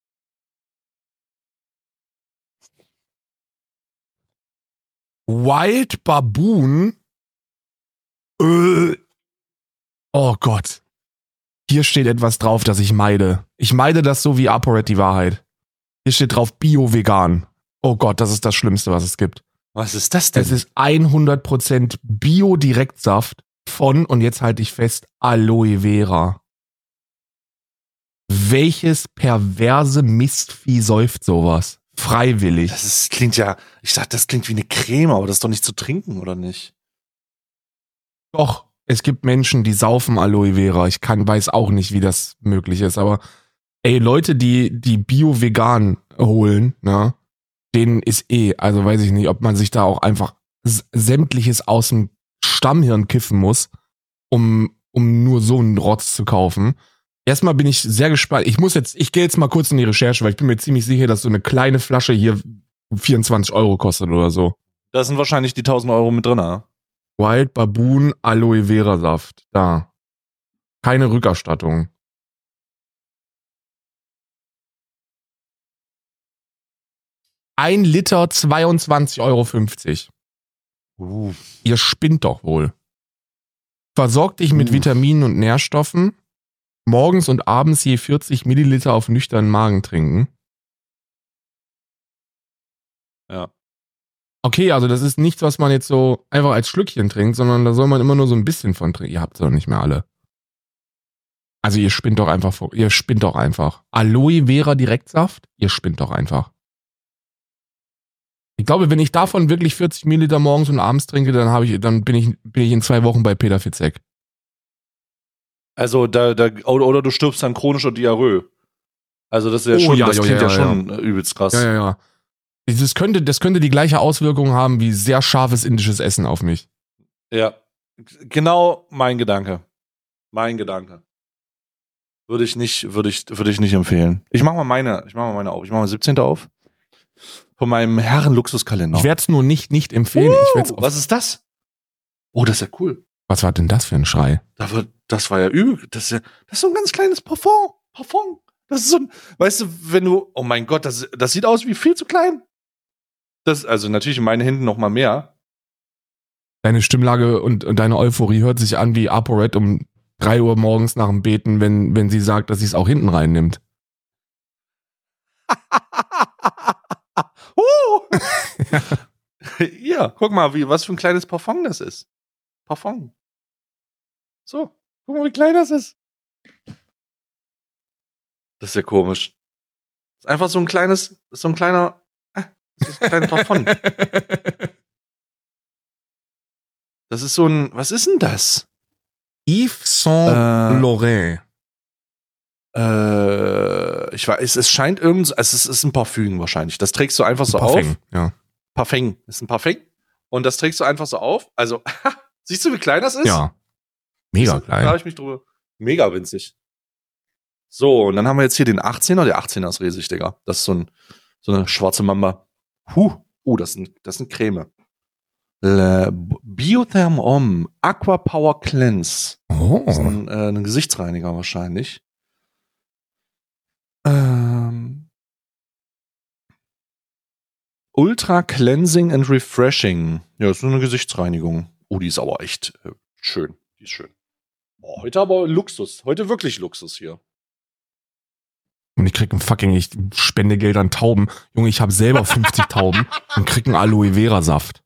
Wild Baboon. Äh. Oh Gott. Hier steht etwas drauf, das ich meide. Ich meide das so wie ApoRed die Wahrheit. Hier steht drauf Bio-Vegan. Oh Gott, das ist das Schlimmste, was es gibt. Was ist das denn? Es ist hundert Prozent Bio-Direktsaft von, und jetzt halte ich fest, Aloe Vera. Welches perverse Mistvieh säuft sowas? Freiwillig. Das ist, klingt ja, ich sag, das klingt wie eine Creme, aber das ist doch nicht zu trinken, oder nicht? Doch, es gibt Menschen, die saufen Aloe Vera. Ich kann, weiß auch nicht, wie das möglich ist, aber ey, Leute, die, die Bio-Vegan holen, ne, denen ist eh, also weiß ich nicht, ob man sich da auch einfach s- sämtliches aus dem Stammhirn kiffen muss, um, um nur so einen Rotz zu kaufen. Erstmal bin ich sehr gespannt. Ich muss jetzt, ich gehe jetzt mal kurz in die Recherche, weil ich bin mir ziemlich sicher, dass so eine kleine Flasche hier vierundzwanzig Euro kostet oder so. Da sind wahrscheinlich die tausend Euro mit drin, ne? Wild Baboon Aloe Vera Saft. Da. Keine Rückerstattung. Ein Liter zweiundzwanzig Euro fünfzig. Uh. Ihr spinnt doch wohl. Versorgt dich mit Uh. Vitaminen und Nährstoffen. Morgens und abends je vierzig Milliliter auf nüchternen Magen trinken. Ja. Okay, also das ist nichts, was man jetzt so einfach als Schlückchen trinkt, sondern da soll man immer nur so ein bisschen von trinken. Ihr habt es doch nicht mehr alle. Also ihr spinnt doch einfach, vor- ihr spinnt doch einfach. Aloe Vera Direktsaft, ihr spinnt doch einfach. Ich glaube, wenn ich davon wirklich vierzig Milliliter morgens und abends trinke, dann habe ich, dann bin ich, bin ich in zwei Wochen bei Peter Fitzek. Also, da, da, oder, oder du stirbst an chronischer Diarrhoe. Also, das ist ja Oh, schon, ja, das ja, klingt ja, ja, ja, schon übelst krass. Ja, ja, ja. Das könnte, das könnte die gleiche Auswirkung haben wie sehr scharfes indisches Essen auf mich. Ja. Genau mein Gedanke. Mein Gedanke. Würde ich nicht, würde ich, würde ich nicht empfehlen. Ich mach mal meine, ich mach mal meine auf. Ich mach mal siebzehnte auf. Von meinem Herren-Luxuskalender. Ich werde es nur nicht, nicht empfehlen. Uh, ich werd's auf, was ist das? Oh, das ist ja cool. was war denn das für ein Schrei? Da wird, das war ja übel. Das ist ja, das ist so ein ganz kleines Parfum. Parfum. Das ist so ein, weißt du, wenn du, oh mein Gott, das, das sieht aus wie viel zu klein. Das, also natürlich in meinen Händen noch mal mehr. Deine Stimmlage und, und deine Euphorie hört sich an wie ApoRed um drei Uhr morgens nach dem Beten, wenn, wenn sie sagt, dass sie es auch hinten reinnimmt. uh. Ja, guck mal, wie, was für ein kleines Parfum das ist. Parfum. So, guck mal, wie klein das ist. Das ist ja komisch. Das ist einfach so ein kleines, so ein kleiner, äh, das ist ein kleiner Parfum. Das ist so ein, was ist denn das? Yves Saint Laurent. Äh, ich weiß, es scheint irgend, also es ist ein Parfüm wahrscheinlich. Das trägst du einfach so Parfum, auf. ja. Parfum, ist ein Parfum. Und das trägst du einfach so auf. Also, siehst du, wie klein das ist? Ja. Mega klein. Da habe ich mich drüber. Mega winzig. So, und dann haben wir jetzt hier den achtzehner. Der achtzehner ist riesig, Digga. Das ist so, ein, so eine schwarze Mamba. Huh. Oh, das ist, ein, das ist eine Creme. Le Biotherm Om Aqua Power Cleanse. Oh. Das ist ein, äh, ein Gesichtsreiniger wahrscheinlich. Ähm. Ultra Cleansing and Refreshing. Ja, das ist nur eine Gesichtsreinigung. Oh, die ist aber echt äh, schön. Die ist schön. Oh, heute aber Luxus. Heute wirklich Luxus hier. Und ich krieg ein fucking, ich spende Geld an Tauben. Junge, ich habe selber fünfzig Tauben und krieg einen Aloe Vera Saft.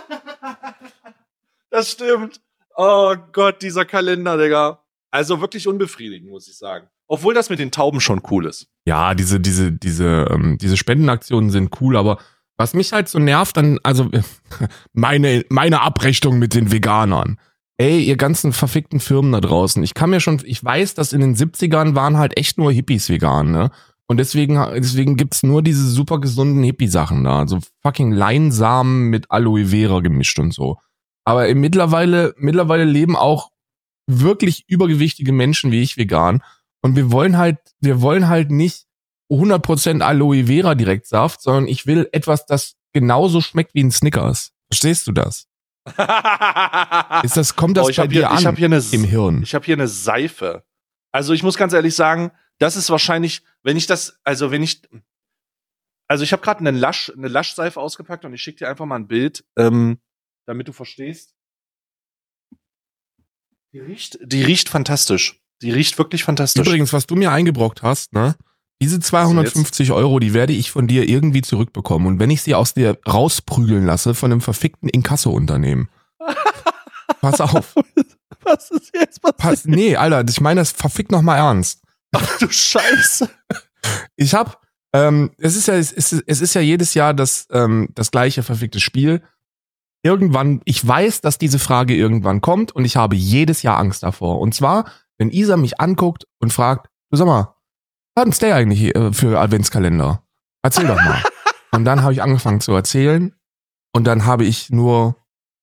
Das stimmt. Oh Gott, dieser Kalender, Digga. Also wirklich unbefriedigend, muss ich sagen. Obwohl das mit den Tauben schon cool ist. Ja, diese, diese, diese, ähm, diese Spendenaktionen sind cool, aber was mich halt so nervt, dann, also meine, meine Abrechnung mit den Veganern. Ey, ihr ganzen verfickten Firmen da draußen. Ich kann mir schon, ich weiß, dass in den siebzigern waren halt echt nur Hippies vegan, ne? Und deswegen, deswegen gibt's nur diese super gesunden Hippie-Sachen da. So fucking Leinsamen mit Aloe Vera gemischt und so. Aber im mittlerweile, mittlerweile leben auch wirklich übergewichtige Menschen wie ich vegan. Und wir wollen halt, wir wollen halt nicht hundert Prozent Aloe Vera Direktsaft, sondern ich will etwas, das genauso schmeckt wie ein Snickers. Verstehst du das? Ist das, kommt das oh, bei dir hier, an ich hab hier eine, im Hirn? Ich habe hier eine Seife. Also ich muss ganz ehrlich sagen, das ist wahrscheinlich, wenn ich das, also wenn ich, also ich habe gerade eine Lush, eine Lush-Seife ausgepackt und ich schicke dir einfach mal ein Bild, ähm, damit du verstehst. Die riecht, die riecht fantastisch. Die riecht wirklich fantastisch. Übrigens, was du mir eingebrockt hast, ne? Diese zweihundertfünfzig Euro, die werde ich von dir irgendwie zurückbekommen. Und wenn ich sie aus dir rausprügeln lasse von einem verfickten Inkasso-Unternehmen. Pass auf. Was ist jetzt passiert? Pass, nee, Alter, ich meine das verfickt noch mal ernst. Ach du Scheiße. Ich hab, ähm, es ist ja, es ist, es ist ja jedes Jahr das, ähm, das gleiche verfickte Spiel. Irgendwann, ich weiß, dass diese Frage irgendwann kommt und ich habe jedes Jahr Angst davor. Und zwar, wenn Isa mich anguckt und fragt, du sag mal, was ist der eigentlich äh, für Adventskalender? Erzähl doch mal. Und dann habe ich angefangen zu erzählen und dann habe ich nur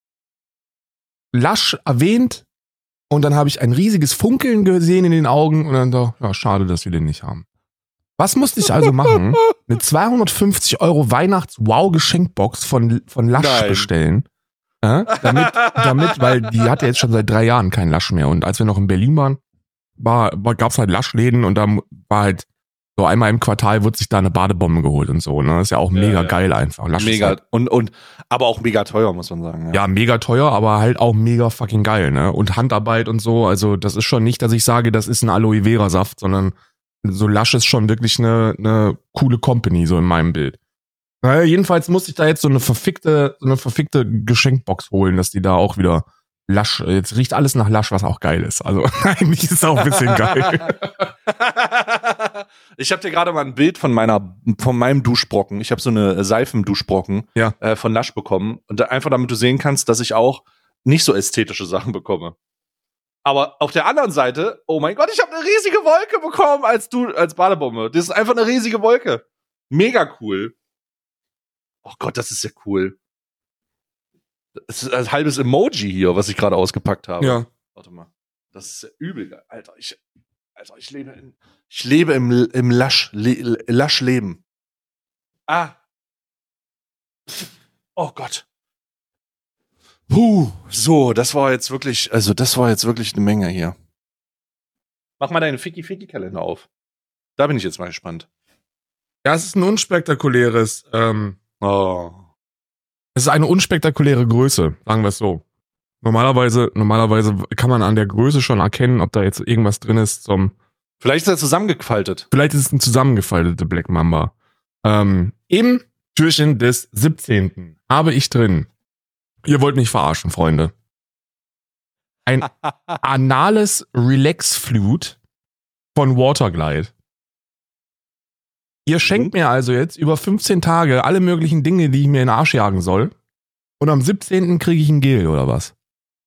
Lush erwähnt und dann habe ich ein riesiges Funkeln gesehen in den Augen und dann so, ja, schade, dass wir den nicht haben. Was musste ich also machen? Eine zweihundertfünfzig Euro Weihnachts-Wow-Geschenkbox von, von Lush Nein. bestellen. Äh, damit, damit, weil die hatte jetzt schon seit drei Jahren kein Lush mehr. Und als wir noch in Berlin waren, war, war gab's halt Lush-Läden und da war halt so einmal im Quartal wird sich da eine Badebombe geholt und so. Ne, ist ja auch mega ja, ja. geil einfach. Lush Mega halt, und und aber auch mega teuer, muss man sagen. ja, mega teuer, aber halt auch mega fucking geil, ne? Und Handarbeit und so. Also das ist schon nicht, dass ich sage, das ist ein Aloe Vera Saft, sondern so Lush ist schon wirklich eine, eine coole Company, so in meinem Bild. Naja, jedenfalls musste ich da jetzt so eine verfickte, so eine verfickte Geschenkbox holen, dass die da auch wieder Lush, jetzt riecht alles nach Lush, was auch geil ist. Also eigentlich ist es auch ein bisschen geil. Ich habe dir gerade mal ein Bild von meiner, von meinem Duschbrocken. Ich habe so eine Seifenduschbrocken Ja. äh, von Lush bekommen. Und da, einfach damit du sehen kannst, dass ich auch nicht so ästhetische Sachen bekomme. Aber auf der anderen Seite, oh mein Gott, ich habe eine riesige Wolke bekommen als du, als Badebombe. Das ist einfach eine riesige Wolke. Mega cool. Oh Gott, das ist ja cool. Das ist ein halbes Emoji hier, was ich gerade ausgepackt habe. Ja. Warte mal. Das ist ja übel geil. Alter, ich, Alter, ich lebe in, ich lebe im, im Lush, Le, Lush-Leben. Ah. Oh Gott. Puh. So, das war jetzt wirklich, also das war jetzt wirklich eine Menge hier. Mach mal deinen Ficky-Ficky-Kalender auf. Da bin ich jetzt mal gespannt. Ja, es ist ein unspektakuläres, ähm, Oh. es ist eine unspektakuläre Größe, sagen wir es so. Normalerweise, normalerweise kann man an der Größe schon erkennen, ob da jetzt irgendwas drin ist zum, Vielleicht ist er zusammengefaltet. vielleicht ist es ein zusammengefaltete Black Mamba. Ähm, im Türchen des siebzehnten habe ich drin, ihr wollt mich verarschen, Freunde, ein anales Relax Flute von Waterglide. Ihr schenkt mir also jetzt über fünfzehn Tage alle möglichen Dinge, die ich mir in den Arsch jagen soll. Und am siebzehnten kriege ich ein Gel, oder was?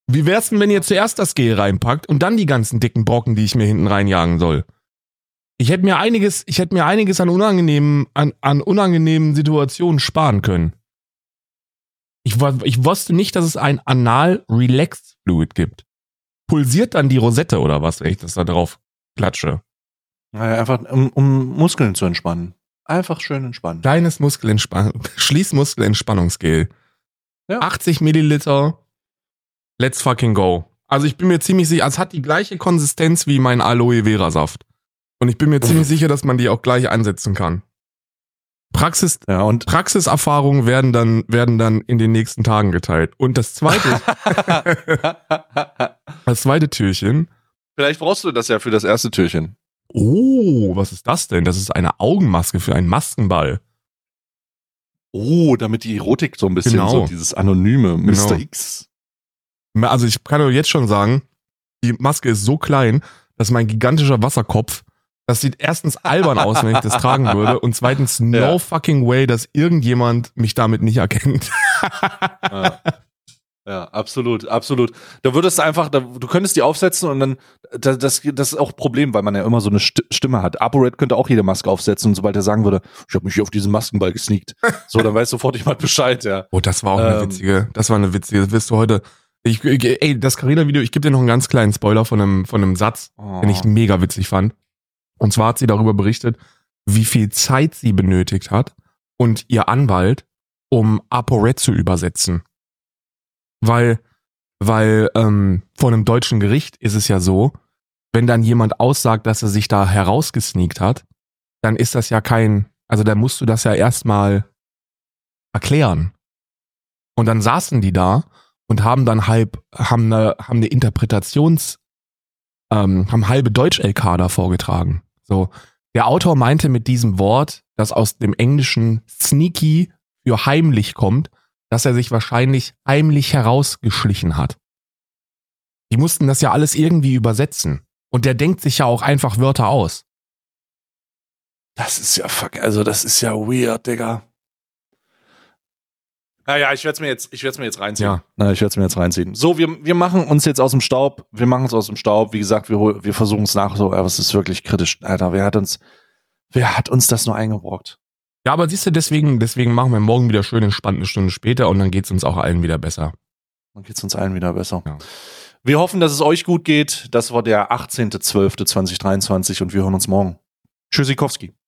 Wie wär's denn, wenn ihr zuerst das Gel reinpackt und dann die ganzen dicken Brocken, die ich mir hinten reinjagen soll? Ich hätte mir einiges, ich hätte mir einiges an unangenehmen, an, an unangenehmen Situationen sparen können. Ich, ich wusste nicht, dass es ein Anal-Relax-Fluid gibt. Pulsiert dann die Rosette oder was, wenn ich das da drauf klatsche? Naja, einfach um, um Muskeln zu entspannen. Einfach schön entspannen. Kleines Muskelentspannung, Schließmuskelentspannungsgel. Ja. achtzig Milliliter. Let's fucking go. Also ich bin mir ziemlich sicher, es hat die gleiche Konsistenz wie mein Aloe Vera Saft. Und ich bin mir ziemlich sicher, dass man die auch gleich einsetzen kann. Praxis, ja, und Praxiserfahrungen werden dann, werden dann in den nächsten Tagen geteilt. Und das zweite, das zweite Türchen. Vielleicht brauchst du das ja für das erste Türchen. Oh, was ist das denn? Das ist eine Augenmaske für einen Maskenball. Oh, damit die Erotik so ein bisschen, Genau. so dieses anonyme Mister Genau. X. Also ich kann euch jetzt schon sagen, die Maske ist so klein, dass mein gigantischer Wasserkopf, das sieht erstens albern aus, wenn ich das tragen würde, und zweitens no Ja. fucking way, dass irgendjemand mich damit nicht erkennt. Ja. Ja, absolut, absolut. Da würdest du einfach, da, du könntest die aufsetzen und dann, das, das, das ist auch ein Problem, weil man ja immer so eine St- Stimme hat. ApoRed könnte auch jede Maske aufsetzen und sobald er sagen würde, ich habe mich hier auf diesen Maskenball gesneakt, so, dann weiß sofort jemand Bescheid, ja. Oh, das war auch eine Ähm. witzige, das war eine witzige, das wirst du heute, ich, ich, ey, das Carina-Video, ich gebe dir noch einen ganz kleinen Spoiler von einem, von einem Satz, Oh. den ich mega witzig fand. Und zwar hat sie darüber berichtet, wie viel Zeit sie benötigt hat und ihr Anwalt, um ApoRed zu übersetzen. Weil, weil ähm, vor einem deutschen Gericht ist es ja so, wenn dann jemand aussagt, dass er sich da herausgesneakt hat, dann ist das ja kein, also dann musst du das ja erstmal erklären. Und dann saßen die da und haben dann halb, haben eine, haben eine Interpretations, ähm, haben halbe Deutsch-L K da vorgetragen. So, der Autor meinte mit diesem Wort, das aus dem Englischen sneaky für heimlich kommt, dass er sich wahrscheinlich heimlich herausgeschlichen hat. Die mussten das ja alles irgendwie übersetzen. Und der denkt sich ja auch einfach Wörter aus. Das ist ja fuck, also das ist ja weird, Digga. Naja, ich werde es mir jetzt, ich werde es mir jetzt reinziehen. Ja. Na, ich werde es mir jetzt reinziehen. So, wir, wir machen uns jetzt aus dem Staub. Wir machen uns aus dem Staub. Wie gesagt, wir, hol- wir versuchen es nach. So, aber es ist wirklich kritisch, Alter. Wer hat uns, wer hat uns das nur eingebrockt? Ja, aber siehst du, deswegen, deswegen machen wir morgen wieder schön entspannt eine Stunde später und dann geht's uns auch allen wieder besser. Dann geht's uns allen wieder besser. Ja. Wir hoffen, dass es euch gut geht. Das war der achtzehnter zwölfter zweitausenddreiundzwanzig und wir hören uns morgen. Tschüssikowski.